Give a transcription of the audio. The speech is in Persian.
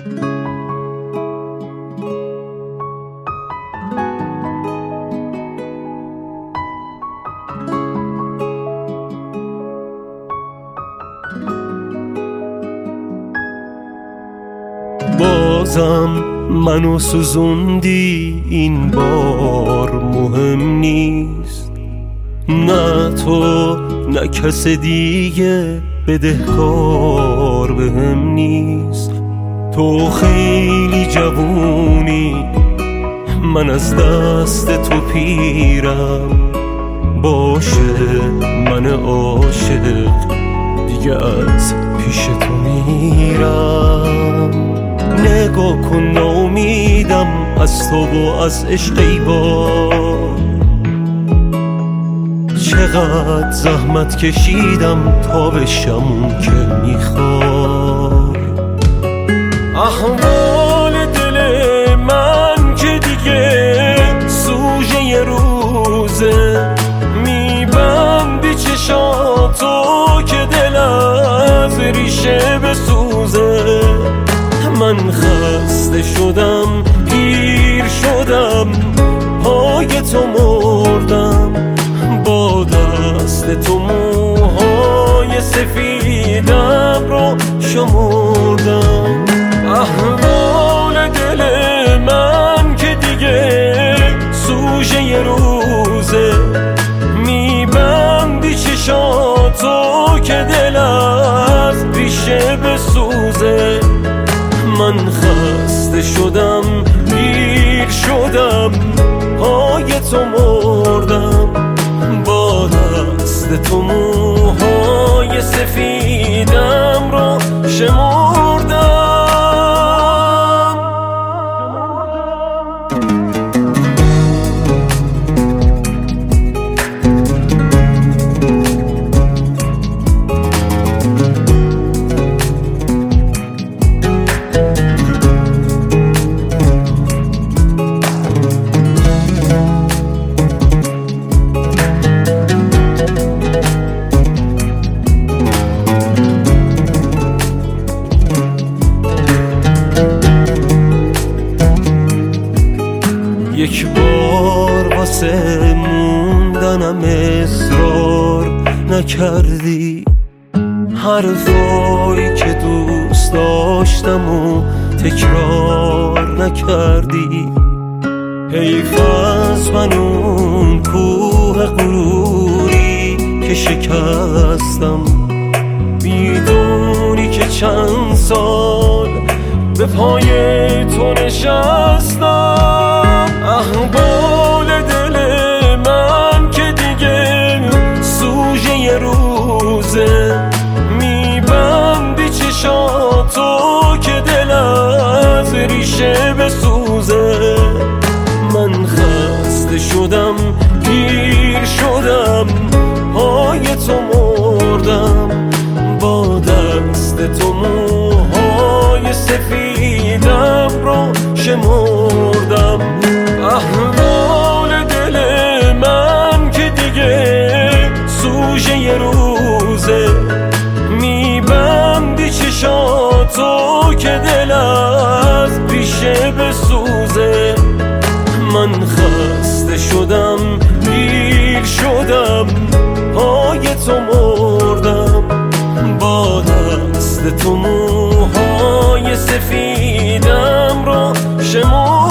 بازم منو سوزوندی، این بار مهم نیست. نه تو نه کس دیگه بدهکار بهم نیست. تو خیلی جوونی، من از دست تو پیرم. باشه من عاشق دیگه از پیش تو میرم. نگاه کن ناامیدم از تو و از عشق ای بار. چقدر زحمت کشیدم تا بشم اون که میخوای. احوال دل من که دیگه سوژه ی روزه، میبندی چشاتو که دل از ریشه بسوزه. من خسته شدم، پیر شدم، پای تو مردم. با دست تو موهای سفیدم رو شمردم. احوال دل من که دیگه سوژه ی روزه، میبندی چشاتو که دل از ریشه بسوزه. من خسته شدم، پیر شدم، پای تو مردم. با دست تو موهای سفیدم رو شمردم. یک بار واسه موندنم اصرار نکردی. حرفایی که دوست داشتم و تکرار نکردی. حیف از من اون کوه غروری که شکستم. میدونی که چند سال به پای تو نشستم. احوال دل من که دیگه سوژه ی روزه، میبندی چشاتو که دل از ریشه بسوزه. من خسته شدم، پیر شدم، پای تو مردم. با دست تو موهای سفیدم رو شمردم. احوال دل من که دیگه سوژه ی روزه، میبندی چشاتو که دل از ریشه بسوزه. من خسته شدم، پیر شدم، پای تو مردم. با دست تو موهای سفیدم رو شمردم.